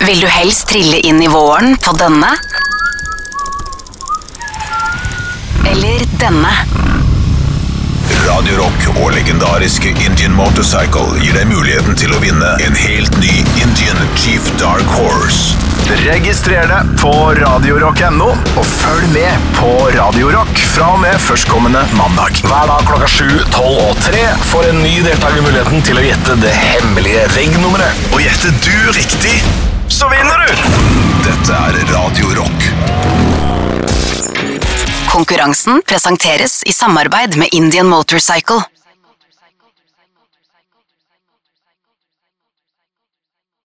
Vil du helst trille inn I våren på denne? Eller denne? Radio Rock og legendariske Indian Motorcycle gir deg muligheten til å vinne en helt ny Indian Chief Dark Horse. Registrer deg på radiorock.no og følg med på Radio Rock fra og med førstkommende mandag. Hver dag klokka 7, 12 og 3 får en ny deltaker muligheten til å gjette det hemmelige veggnummeret. Og gjetter du riktig, så vinner du! Dette Radio Rock. Konkurransen presenteres I samarbeid med Indian Motorcycle.